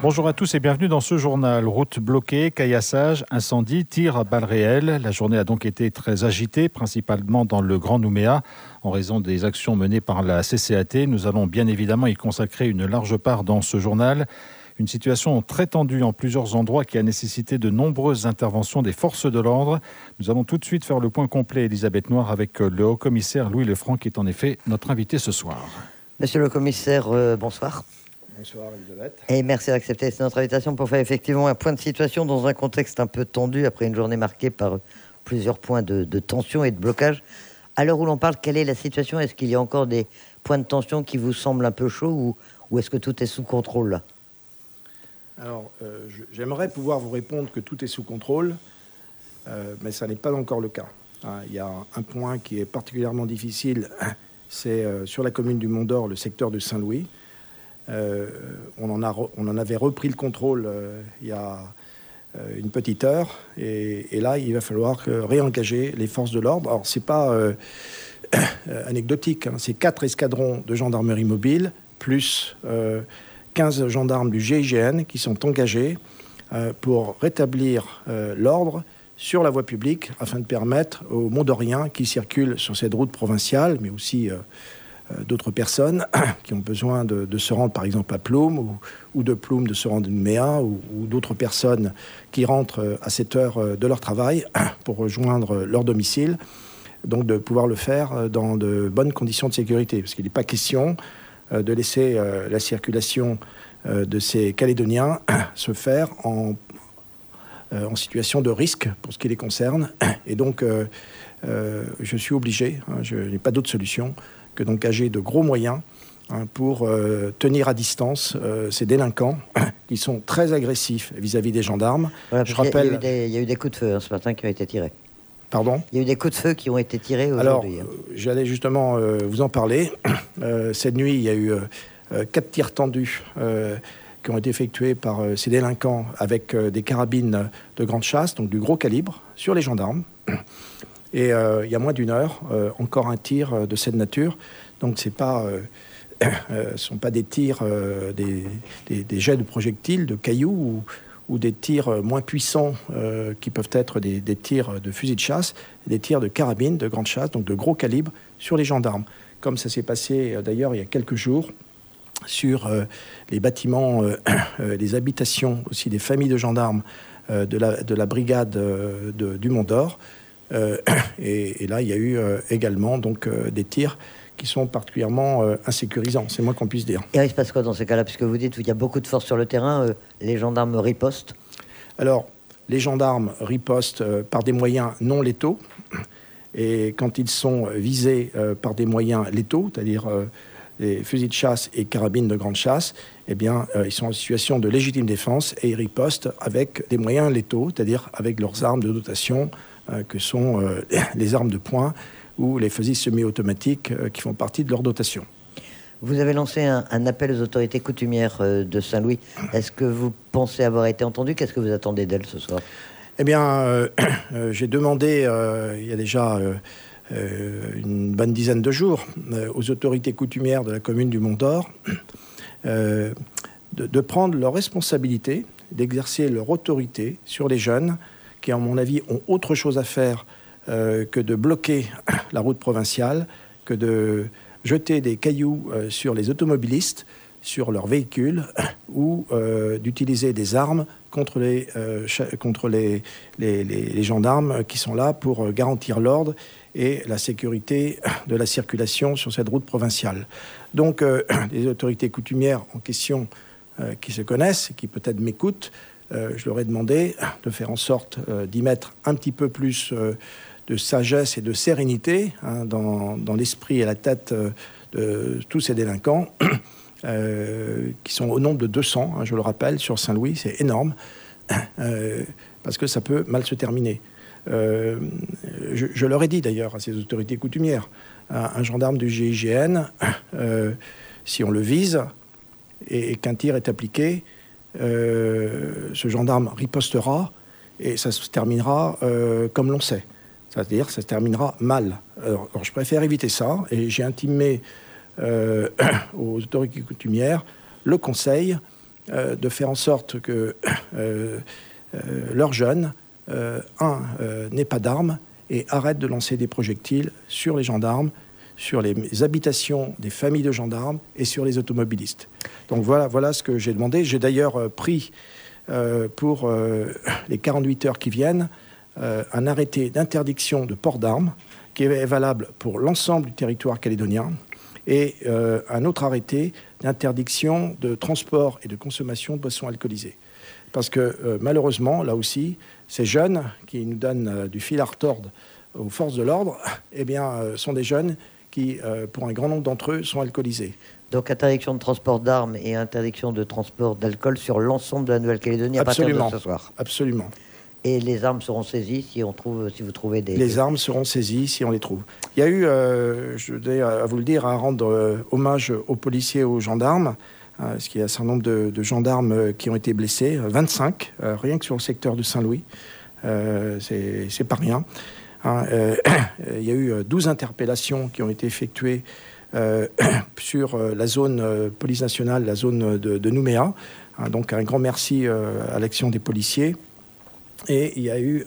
Bonjour à tous et bienvenue dans ce journal. Route bloquée, caillassage, incendie, tir à balles réelles. La journée a donc été très agitée, principalement dans le Grand Nouméa, en raison des actions menées par la CCAT. Nous allons bien évidemment y consacrer une large part dans ce journal. Une situation très tendue en plusieurs endroits qui a nécessité de nombreuses interventions des forces de l'ordre. Nous allons tout de suite faire le point complet, Elisabeth Noir, avec le haut-commissaire Louis Lefranc, qui est en effet notre invité ce soir. Monsieur le commissaire, bonsoir. Bonsoir Elisabeth. Et merci d'accepter notre invitation pour faire effectivement un point de situation dans un contexte un peu tendu après une journée marquée par plusieurs points de tension et de blocage. À l'heure où l'on parle, quelle est la situation? Est-ce qu'il y a encore des points de tension qui vous semblent un peu chauds ou est-ce que tout est sous contrôle là? Alors, j'aimerais pouvoir vous répondre que tout est sous contrôle, mais ça n'est pas encore le cas. Il y a un point qui est particulièrement difficile, c'est sur la commune du Mont-d'Or, le secteur de Saint-Louis. On en avait repris le contrôle il y a une petite heure, et là, il va falloir réengager les forces de l'ordre. Alors, c'est pas anecdotique, c'est 4 escadrons de gendarmerie mobile, plus 15 gendarmes du GIGN qui sont engagés pour rétablir l'ordre sur la voie publique afin de permettre aux Mont-d'Oriens qui circulent sur cette route provinciale, mais aussi d'autres personnes qui ont besoin de se rendre par exemple à Ploum ou de Ploum de se rendre à Nouméa ou d'autres personnes qui rentrent à cette heure de leur travail pour rejoindre leur domicile, donc de pouvoir le faire dans de bonnes conditions de sécurité, parce qu'il n'est pas question de laisser la circulation de ces Calédoniens se faire en situation de risque pour ce qui les concerne. Et donc, je suis obligé, je n'ai pas d'autre solution que d'engager de gros moyens pour tenir à distance ces délinquants qui sont très agressifs vis-à-vis des gendarmes. Voilà, je rappelle... il y a eu des coups de feu ce matin qui ont été tirés. Pardon ? Il y a eu des coups de feu qui ont été tirés aujourd'hui. Alors, j'allais justement vous en parler. Cette nuit, il y a eu 4 tirs tendus qui ont été effectués par ces délinquants avec des carabines de grande chasse, donc du gros calibre, sur les gendarmes. Et il y a moins d'une heure, encore un tir de cette nature. Donc, ce ne sont pas des tirs, des jets de projectiles, de cailloux ou des tirs moins puissants qui peuvent être des tirs de fusil de chasse, des tirs de carabine de grande chasse, donc de gros calibre, sur les gendarmes. Comme ça s'est passé d'ailleurs il y a quelques jours sur les bâtiments, les habitations aussi des familles de gendarmes de la brigade du Mont-d'Or. Et là, il y a eu également donc, des tirs qui sont particulièrement insécurisants, c'est moins qu'on puisse dire. Et il se passe quoi dans ces cas-là? Puisque vous dites qu'il y a beaucoup de force sur le terrain, les gendarmes ripostent. Alors, les gendarmes ripostent par des moyens non létaux. Et quand ils sont visés par des moyens létaux, c'est-à-dire des fusils de chasse et carabines de grande chasse, eh bien, ils sont en situation de légitime défense et ils ripostent avec des moyens létaux, c'est-à-dire avec leurs armes de dotation, que sont les armes de poing ou les fusils semi-automatiques qui font partie de leur dotation. Vous avez lancé un appel aux autorités coutumières de Saint-Louis. Est-ce que vous pensez avoir été entendu? Qu'est-ce que vous attendez d'elles ce soir? Eh bien, j'ai demandé, il y a déjà une bonne dizaine de jours, aux autorités coutumières de la commune du Mont-d'Or de prendre leurs responsabilités, d'exercer leur autorité sur les jeunes qui, à mon avis, ont autre chose à faire que de bloquer la route provinciale, que de jeter des cailloux sur les automobilistes, sur leurs véhicules, ou d'utiliser des armes contre les gendarmes qui sont là pour garantir l'ordre et la sécurité de la circulation sur cette route provinciale. Donc, les autorités coutumières en question qui se connaissent, qui peut-être m'écoutent, je leur ai demandé de faire en sorte d'y mettre un petit peu plus de sagesse et de sérénité dans l'esprit et la tête de tous ces délinquants qui sont au nombre de 200, je le rappelle, sur Saint-Louis, c'est énorme, parce que ça peut mal se terminer. Je leur ai dit d'ailleurs à ces autorités coutumières, un gendarme du GIGN, si on le vise et qu'un tir est appliqué, ce gendarme ripostera et ça se terminera comme l'on sait. C'est-à-dire ça se terminera mal. Alors, je préfère éviter ça et j'ai intimé aux autorités coutumières le conseil de faire en sorte que leurs jeunes, n'aient pas d'armes et arrêtent de lancer des projectiles sur les gendarmes, sur les habitations des familles de gendarmes et sur les automobilistes. Donc voilà ce que j'ai demandé. J'ai d'ailleurs pris pour les 48 heures qui viennent un arrêté d'interdiction de port d'armes qui est valable pour l'ensemble du territoire calédonien et un autre arrêté d'interdiction de transport et de consommation de boissons alcoolisées. Parce que malheureusement, là aussi, ces jeunes qui nous donnent du fil à retordre aux forces de l'ordre, eh bien, sont des jeunes qui, pour un grand nombre d'entre eux, sont alcoolisés. Donc interdiction de transport d'armes et interdiction de transport d'alcool sur l'ensemble de la Nouvelle-Calédonie à partir de ce soir. Absolument. Et les armes seront saisies si vous trouvez des... Les armes seront saisies si on les trouve. Il y a eu, je voudrais à vous le dire, à rendre hommage aux policiers et aux gendarmes, parce qu'il y a un certain nombre de gendarmes qui ont été blessés, 25, rien que sur le secteur de Saint-Louis. C'est pas rien. Il y a eu 12 interpellations qui ont été effectuées sur la zone police nationale, la zone de Nouméa. Donc un grand merci à l'action des policiers. Et il y a eu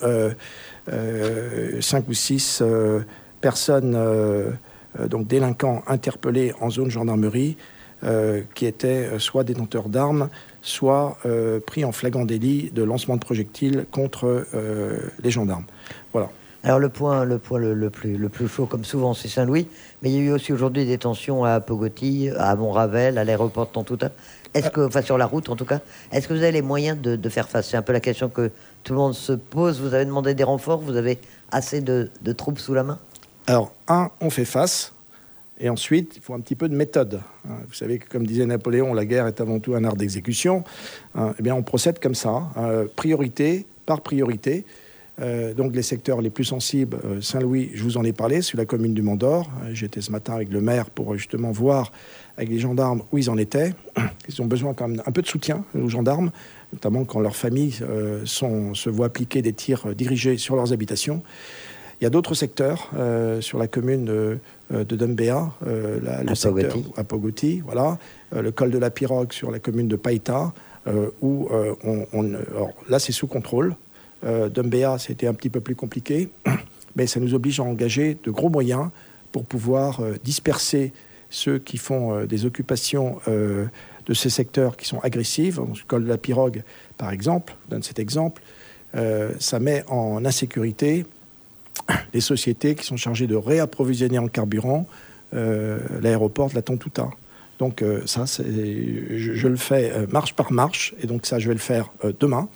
5 ou 6 personnes, donc délinquants interpellés en zone gendarmerie, qui étaient soit détenteurs d'armes, soit pris en flagrant délit de lancement de projectiles contre les gendarmes. Voilà. Alors le point le plus chaud, comme souvent, c'est Saint-Louis, mais il y a eu aussi aujourd'hui des tensions à Apogoti, à Montravel, à l'aéroport de Tontouta. Sur la route en tout cas, est-ce que vous avez les moyens de faire face? C'est un peu la question que tout le monde se pose. Vous avez demandé des renforts, vous avez assez de troupes sous la main? Alors, on fait face, et ensuite, il faut un petit peu de méthode. Vous savez que, comme disait Napoléon, la guerre est avant tout un art d'exécution. Eh bien, on procède comme ça, priorité par priorité. Donc les secteurs les plus sensibles, Saint-Louis, je vous en ai parlé, c'est la commune du Mont-d'Or. J'étais ce matin avec le maire pour justement voir avec les gendarmes où ils en étaient. Ils ont besoin quand même un peu de soutien aux gendarmes, notamment quand leurs familles se voient appliquer des tirs dirigés sur leurs habitations. Il y a d'autres secteurs sur la commune de Dumbéa, le secteur Apogoti, voilà, le col de la Pirogue sur la commune de Païta, où alors, là c'est sous contrôle. Dumbéa, c'était un petit peu plus compliqué, mais ça nous oblige à engager de gros moyens pour pouvoir disperser ceux qui font des occupations de ces secteurs qui sont agressives. Le col de la Pirogue, par exemple, je donne cet exemple, ça met en insécurité les sociétés qui sont chargées de réapprovisionner en carburant l'aéroport de la Tontouta. Donc ça, je le fais marche par marche, et donc ça, je vais le faire demain.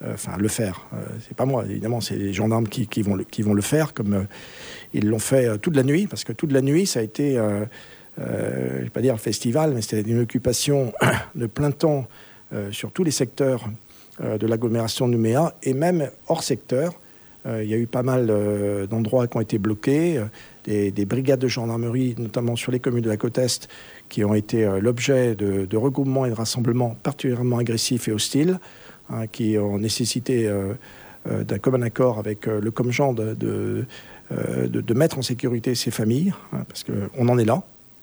C'est pas moi, évidemment, c'est les gendarmes qui vont le faire, comme ils l'ont fait toute la nuit, parce que toute la nuit, ça a été, je ne vais pas dire festival, mais c'était une occupation de plein temps sur tous les secteurs de l'agglomération de Nouméa, et même hors secteur. Il y a eu pas mal d'endroits qui ont été bloqués, des brigades de gendarmerie, notamment sur les communes de la côte Est, qui ont été l'objet de regroupements et de rassemblements particulièrement agressifs et hostiles, qui ont nécessité d'un commun accord avec le Comgen de mettre en sécurité ces familles, parce qu'on en est là.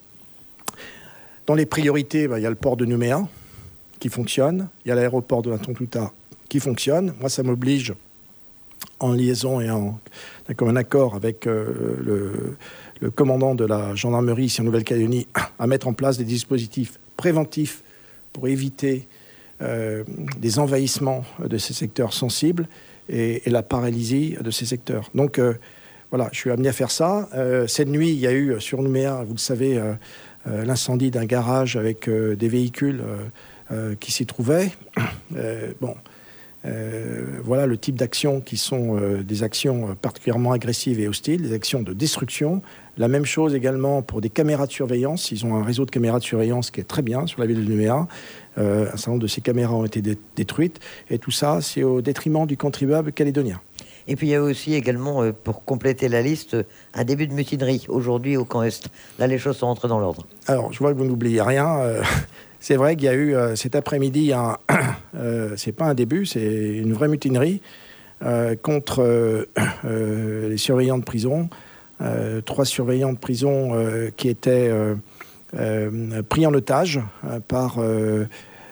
Dans les priorités, il y a le port de Nouméa qui fonctionne, il y a l'aéroport de la Tontouta qui fonctionne. Moi, ça m'oblige, en liaison et d'un commun accord avec le commandant de la gendarmerie ici en Nouvelle-Calédonie, à mettre en place des dispositifs préventifs pour éviter des envahissements de ces secteurs sensibles et la paralysie de ces secteurs. Donc voilà, je suis amené à faire ça. Cette nuit, il y a eu sur Nouméa, vous le savez, l'incendie d'un garage avec des véhicules qui s'y trouvaient. Voilà le type d'actions qui sont des actions particulièrement agressives et hostiles, des actions de destruction. La même chose également pour des caméras de surveillance. Ils ont un réseau de caméras de surveillance qui est très bien sur la ville de Nouméa. Un certain nombre de ces caméras ont été détruites. Et tout ça, c'est au détriment du contribuable calédonien. Et puis il y a aussi également, pour compléter la liste, un début de mutinerie aujourd'hui au camp Est. Là, les choses sont rentrées dans l'ordre. Alors, je vois que vous n'oubliez rien. C'est vrai qu'il y a eu cet après-midi, c'est pas un début, c'est une vraie mutinerie contre les surveillants de prison. 3 surveillants de prison qui étaient pris en otage par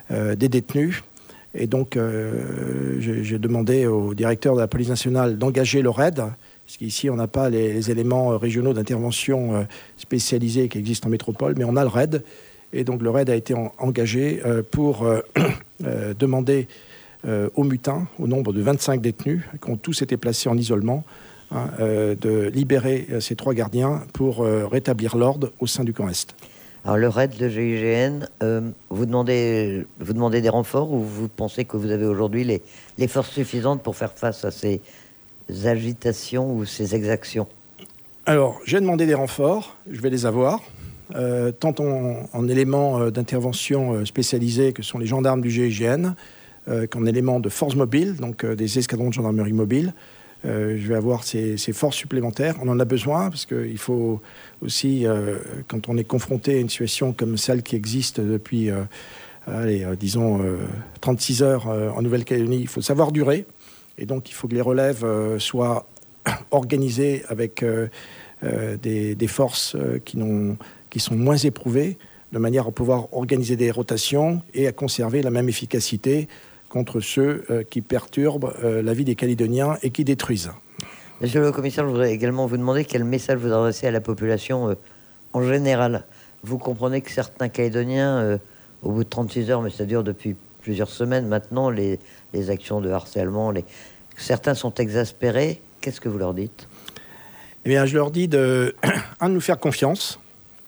des détenus. Et donc, j'ai demandé au directeur de la police nationale d'engager le RAID, parce qu'ici, on n'a pas les éléments régionaux d'intervention spécialisés qui existent en métropole, mais on a le RAID. Et donc, le RAID a été engagé pour demander aux mutins, au nombre de 25 détenus, qui ont tous été placés en isolement, de libérer ces 3 gardiens pour rétablir l'ordre au sein du camp Est. Alors le RAID, le GIGN, vous demandez des renforts ou vous pensez que vous avez aujourd'hui les forces suffisantes pour faire face à ces agitations ou ces exactions? Alors, j'ai demandé des renforts, je vais les avoir, tant en éléments d'intervention spécialisés que sont les gendarmes du GIGN, qu'en éléments de force mobile, donc des escadrons de gendarmerie mobile. Je vais avoir ces forces supplémentaires. On en a besoin parce qu'il faut aussi, quand on est confronté à une situation comme celle qui existe depuis, disons, 36 heures en Nouvelle-Calédonie, il faut savoir durer. Et donc, il faut que les relèves soient organisées avec des forces qui sont moins éprouvées, de manière à pouvoir organiser des rotations et à conserver la même efficacité contre ceux qui perturbent la vie des Calédoniens et qui détruisent. Monsieur le commissaire, je voudrais également vous demander quel message vous adressez à la population en général. Vous comprenez que certains Calédoniens, au bout de 36 heures, mais ça dure depuis plusieurs semaines maintenant, les actions de harcèlement, certains sont exaspérés. Qu'est-ce que vous leur dites? Eh bien, je leur dis de nous faire confiance.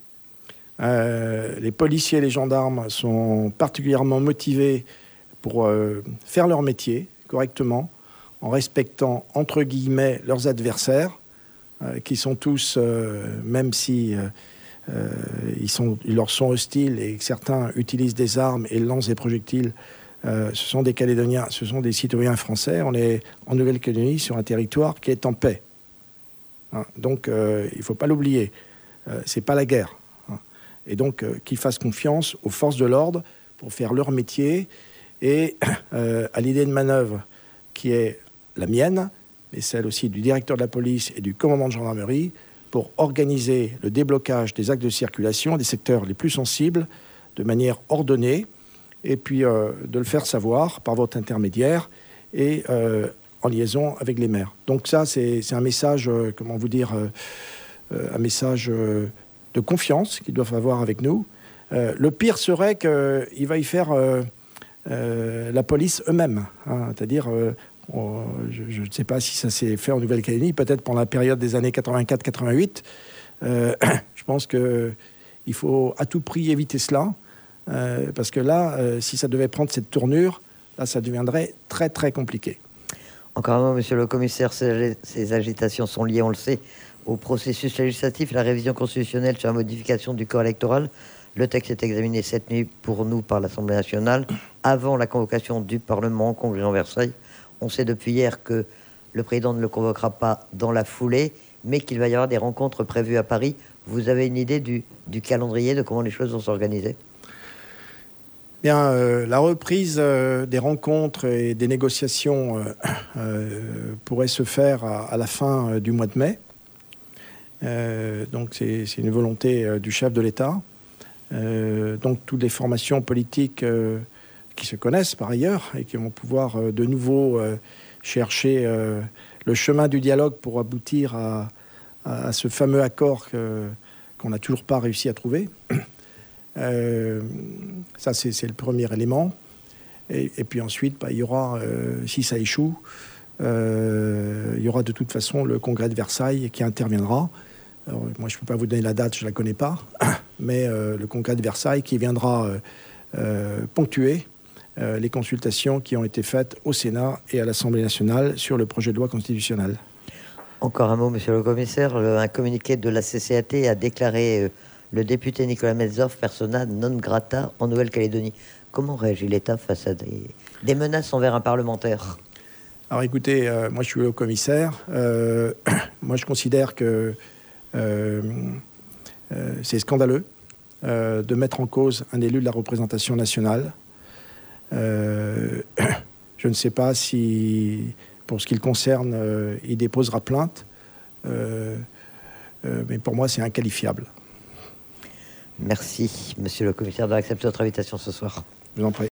Les policiers et les gendarmes sont particulièrement motivés pour faire leur métier correctement, en respectant, entre guillemets, leurs adversaires, qui sont tous, même si ils leur sont hostiles et que certains utilisent des armes et lancent des projectiles, ce sont des Calédoniens, ce sont des citoyens français. On est en Nouvelle-Calédonie sur un territoire qui est en paix. Donc, il ne faut pas l'oublier. Ce n'est pas la guerre. Et donc, qu'ils fassent confiance aux forces de l'ordre pour faire leur métier et à l'idée de manœuvre qui est la mienne, mais celle aussi du directeur de la police et du commandant de gendarmerie, pour organiser le déblocage des axes de circulation des secteurs les plus sensibles de manière ordonnée, et puis de le faire savoir par votre intermédiaire et en liaison avec les maires. Donc ça, c'est un message, un message de confiance qu'ils doivent avoir avec nous. Le pire serait qu'il va y faire la police eux-mêmes. C'est-à-dire, je ne sais pas si ça s'est fait en Nouvelle-Calédonie, peut-être pendant la période des années 84-88. Je pense qu'il faut à tout prix éviter cela, parce que là, si ça devait prendre cette tournure, là, ça deviendrait très, très compliqué. Encore un mot, monsieur le commissaire, ces agitations sont liées, on le sait, au processus législatif, la révision constitutionnelle sur la modification du corps électoral. Le texte est examiné cette nuit pour nous par l'Assemblée nationale, avant la convocation du Parlement en congrès en Versailles. On sait depuis hier que le président ne le convoquera pas dans la foulée, mais qu'il va y avoir des rencontres prévues à Paris. Vous avez une idée du calendrier, de comment les choses vont s'organiser? Bien, la reprise des rencontres et des négociations pourrait se faire à la fin du mois de mai. Donc c'est une volonté du chef de l'État. Donc toutes les formations politiques qui se connaissent par ailleurs et qui vont pouvoir de nouveau chercher le chemin du dialogue pour aboutir à ce fameux accord qu'on n'a toujours pas réussi à trouver. Ça, c'est le premier élément. Et puis ensuite, il y aura, si ça échoue, il y aura de toute façon le congrès de Versailles qui interviendra. Alors, moi, je ne peux pas vous donner la date, je ne la connais pas, mais le congrès de Versailles qui viendra ponctuer les consultations qui ont été faites au Sénat et à l'Assemblée nationale sur le projet de loi constitutionnelle. Encore un mot, monsieur le commissaire. Un communiqué de la CCAT a déclaré le député Nicolas Metzdorf persona non grata en Nouvelle-Calédonie. Comment réagit l'État face à des menaces envers un parlementaire? Alors écoutez, moi je suis le commissaire. Moi je considère que c'est scandaleux de mettre en cause un élu de la représentation nationale. Je ne sais pas si, pour ce qui le concerne, il déposera plainte, mais pour moi c'est inqualifiable. Merci, monsieur le commissaire, d'avoir accepté notre invitation ce soir. Je vous en prie.